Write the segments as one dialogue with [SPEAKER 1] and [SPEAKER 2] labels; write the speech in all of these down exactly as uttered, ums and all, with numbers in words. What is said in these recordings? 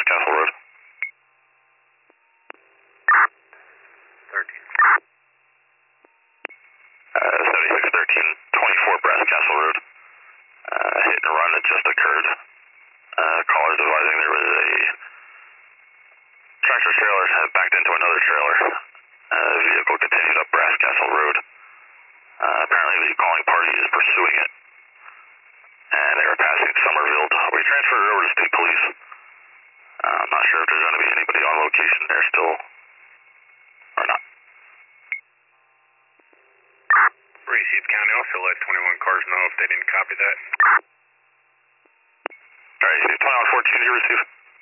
[SPEAKER 1] Castle Road.
[SPEAKER 2] thirteen.
[SPEAKER 1] Uh, seventy-six thirteen, twenty-four Brass Castle Road. Uh, hit and run that just occurred. Uh, callers advising there was a tractor trailer had backed into another trailer. Uh, the vehicle continued up Brass Castle Road. Uh, apparently the calling party is pursuing it. And they were passing Summerville. We transferred it over to state police. Uh, I'm not sure if there's going to be anybody on location there still or not.
[SPEAKER 2] Receive County also let twenty-one cars know if they didn't copy that.
[SPEAKER 1] Alright, twenty-one fourteen, you receive?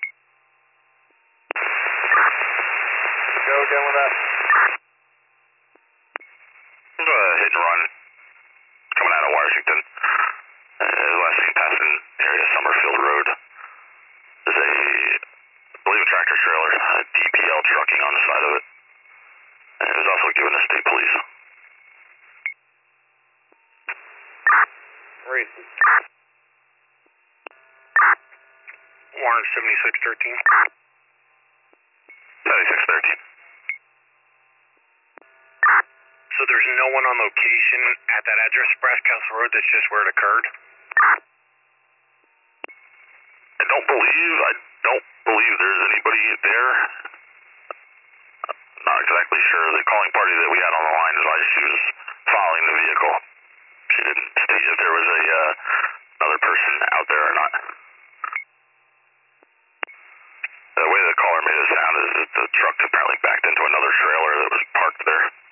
[SPEAKER 2] Go again with that.
[SPEAKER 1] Uh, hit and run coming out of Washington. Uh, last seen passing area Summerfield Road. There's a, I believe a tractor trailer, a D P L trucking on the side of it. And it was also given to state police.
[SPEAKER 2] Receive. Warren seventy-six thirteen.
[SPEAKER 1] seventy-six thirteen.
[SPEAKER 2] So there's no one on location at that address, Brass Castle Road, that's just where it occurred?
[SPEAKER 1] I don't believe, I don't believe there's anybody there. I'm not exactly sure. The calling party that we had on the line advised she was following the vehicle. She didn't state if there was a uh, another person out there or not. The way the caller made it sound is that the truck apparently backed into another trailer that was parked there.